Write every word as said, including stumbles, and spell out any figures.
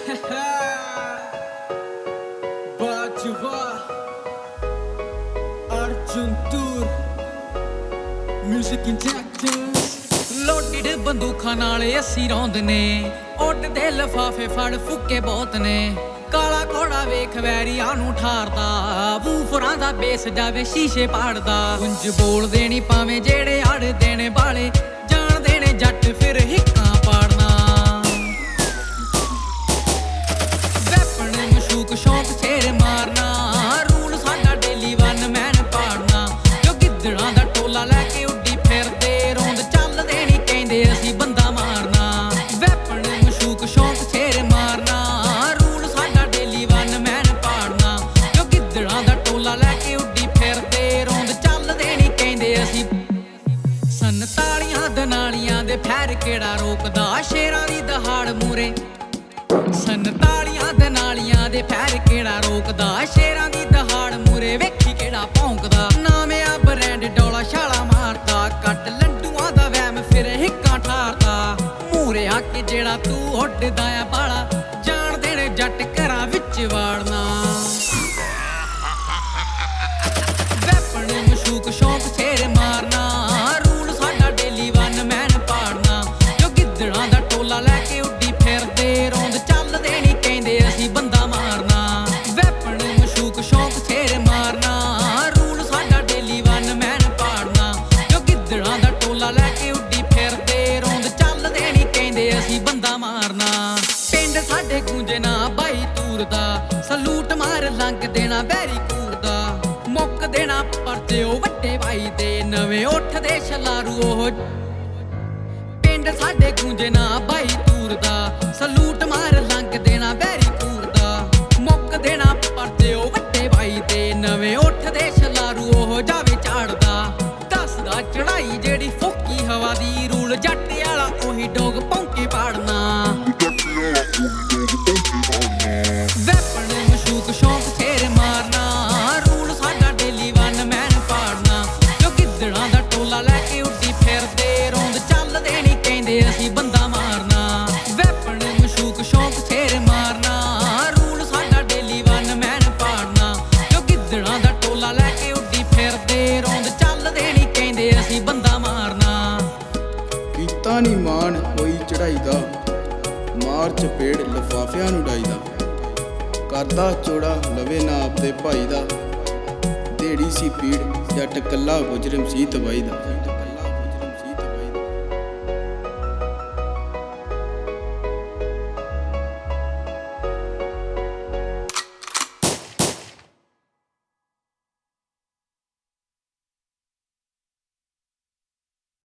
Bacıva Arjun Tour Music Injectors ਲੋਟਿਡ ਬੰਦੂਖਾਂ ਨਾਲ ਅਸੀਂ ਰੌਂਦ ਨੇ, ਉੱਡਦੇ ਲਫਾਫੇ ਫੜ ਫੁੱਕੇ ਬਹੁਤ ਨੇ। ਕਾਲਾ ਘੋੜਾ ਵੇਖ ਵੈਰੀਆਂ ਨੂੰ ਠਾਰਦਾ, ਵੂਫਰਾਂ ਦਾ ਬੇਸ ਜਾਵੇ ਸ਼ੀਸ਼ੇ ਪਾੜਦਾ। ਉਂਝ ਬੋਲਦੇ ਨੀ ਭਾਵੇਂ ਜਿਹੜੇ ਅੜਦੇ ਨੇ ਬਾਲੇ, ਜਾਣਦੇ ਨੇ ਜੱਟ ਫਿਰ ਹਿੱਕਾਂ ਪਾੜਨਾ। ਵੈਪਨ ਮਸ਼ੂਕ ਸ਼ੌਂਕ ਛੇਰ ਮਾਰਨਾ, ਰੂਲ ਸਾਡਾ ਡੇਲੀ ਵਨ ਮੈਨ ਪਾੜਨਾ। ਜੋ ਗਿੱਦੜਾਂ ਦਾ ਟੋਲਾ ਲੈ ਕੇ ਉੱਡੀ ਫਿਰਦੇ, ਰੋਂਦ ਚੱਲਦੇ ਨੀ ਕਹਿੰਦੇ ਅਸੀਂ ਬੰਦਾ ਮਾਰਨਾ। ਵੈਪਨ ਮਸ਼ੂਕ ਸ਼ੌਂਕ ਛੇਰ ਮਾਰਨਾ, ਰੂਲ ਸਾਡਾ ਡੇਲੀ ਵਨ ਮੈਨ ਪਾੜਨਾ। ਜੋ ਗਿੱਦੜਾਂ ਦਾ ਟੋਲਾ ਲੈ ਕੇ ਉੱਡੀ ਫਿਰਦੇ, ਰੋਂਦ ਚੱਲਦੇ ਨੀ ਕਹਿੰਦੇ ਅਸੀਂ। ਸੰਤਾਲੀਆਂ ਦਨਾਲੀਆਂ ਦੇ ਫੈਰ ਕਿਹੜਾ ਰੋਕਦਾ, ਸ਼ੇਰਾਂ ਦੀ ਦਹਾੜ ਮੂਰੇ। ਸੰਤਾਲੀਆਂ ਦਨਾਲੀਆਂ ਦੇ ਫੈਰ ਕਿਹੜਾ ਰੋਕਦਾ, ਸ਼ੇਰਾਂ ਦੀ ਦਹਾੜ ਮੂਰੇ ਵੇਖੀ ਕਿਹੜਾ ਭੌਂਕਦਾ। ਨਾਮਿਆ ਬ੍ਰੈਂਡ ਡੋਲਾ ਛਾਲਾ ਮਾਰਦਾ, ਕੱਟ ਲੰਡੂਆਂ ਦਾ ਵਹਿਮ ਫਿਰ ਹਿੱਕਾਂ ਠਾਰਦਾ। ਮੂਰੇ ਆ ਕੇ ਜਿਹੜਾ ਤੂੰ ਉੱਡਦਾ ਆ ਬਾਲਾ, ਜਾਣਦੇ ਨੇ ਜੱਟ ਘਰਾਂ ਵਿੱਚ ਵਾੜਨਾ। ਵੈਪਨ ਮਸ਼ੂਕ ਸ਼ੌਂਕ ਛੇਰ ਮਾਰਨਾ, ਰੂਲ ਸਾਡਾ ਡੇਲੀ ਵਨ ਮੈਨ ਪਾੜਨਾ। ਜੋ ਗਿੱਦੜਾਂ ਦਾ ਟੋਲਾ ਲੈ ਕੇ ਉੱਡੀ ਫਿਰਦੇ, ਰੋਂਦ ਚੱਲਦੇ ਨੀ ਕਹਿੰਦੇ ਅਸੀਂ ਬੰਦਾ ਮਾਰਨਾ। ਵੈਪਨ ਮਸ਼ੂਕ ਸ਼ੌਂਕ ਛੇਰ ਮਾਰਨਾ, ਰੂਲ ਸਾਡਾ ਡੇਲੀ ਵਨ ਮੈਨ ਪਾੜਨਾ। ਜੋ ਗਿੱਦੜਾਂ ਦਾ ਟੋਲਾ ਲੈ ਕੇ ਉੱਡੀ ਫਿਰਦੇ, ਰੋਂਦ ਚੱਲਦੇ ਨੀ ਕਹਿੰਦੇ ਅਸੀਂ ਬੰਦਾ ਮਾਰਨਾ। ਪਿੰਡ ਸਾਡੇ ਗੂੰਜੇ ਨਾ ਬਾਈ ਤੂਰ ਦਾ, ਸਲੂਟ ਮਾਰ ਲੰਘ ਦੇਣਾ ਬੈਰੀ ਕੂਰ ਦਾ। ਮੁੱਕ ਦੇਣਾ ਪਰਚੇ ਉਹ ਵੱਡੇ ਭਾਈ ਦੇ, ਨਵੇਂ ਉੱਠਦੇ ਛਲਾਰੂ ਉਹ। ਪਿੰਡ ਸਾਡੇ ਗੂੰਜੇ ਨਾ ਬਾਈ ਤੂਰ ਦਾ, ਸਲੂਟ ਮਾਰ ਲੰਘ ਦੇਣਾ ਬੈਰੀ ਕੂਰ ਦਾ। ਮੁੱਕ ਦੇਣਾ ਪਰਚੇ ਉਹ ਵੱਡੇ ਭਾਈ ਦੇ, ਨਵੇਂ ਉੱਠਦੇ ਛਲਾਰੂ ਉਹ। ਜਾਵੇ ਝਾੜਦਾ ਦੱਸਦਾ ਚੜਾਈ ਜਿਹੜੀ ਫੋਕੀ ਹਵਾ ਦੀ, ਰੂਲ ਜੱਟ ਵਾਲਾ ਉਹੀ ਡੋਗ ਭੌਂਕੇ ਪਾੜਨਾ। ਵੈਪਨ ਮਸ਼ੂਕ ਸ਼ੌਂਕ ਛੇਰ ਮਾਰਨਾ, ਰੂਲ ਸਾਡਾ ਡੇਲੀ ਵਨ ਮੈਨ ਪਾੜਨਾ। ਜੋ ਗਿੱਦੜਾਂ ਦਾ ਟੋਲਾ ਲੈ ਕੇ ਉੱਡੀ ਫਿਰਦੇ, ਰੋਂਦ ਚੱਲਦੇ ਨੀ ਕਹਿੰਦੇ ਅਸੀਂ ਬੰਦਾ ਮਾਰਨਾ। ਵੈਪਨ ਮਸ਼ੂਕ ਸ਼ੌਂਕ ਛੇਰ ਮਾਰਨਾ, ਰੂਲ ਸਾਡਾ ਡੇਲੀ ਵਨ ਮੈਨ ਪਾੜਨਾ। ਜੋ ਗਿੱਦੜਾਂ ਦਾ ਟੋਲਾ ਲੈ ਕੇ ਉੱਡੀ ਫਿਰਦੇ, ਰੋਂਦ ਚੱਲਦੇ ਨੀ ਕਹਿੰਦੇ ਅਸੀਂ ਬੰਦਾ ਮਾਰਨਾ। ਕੀਤਾ ਨੀ ਮਾਣ ਕੋਈ ਚੜਾਈ ਦਾ, ਮਾਰ ਚਪੇੜ ਲਫਾਫਿਆਂ ਨੂੰ ਡਾਈਦਾ। ਕਰਦਾ ਚੋੜਾ ਲਵੇ ਨਾ ਆਪਦੇ ਭਾਈ ਦਾ, ਢੇੜੀ ਸੀ ਪੀੜ ਜੱਟ ਕੱਲਾ ਗੁਜਰਮ ਸੀ ਤਬਾਈ ਦਾ।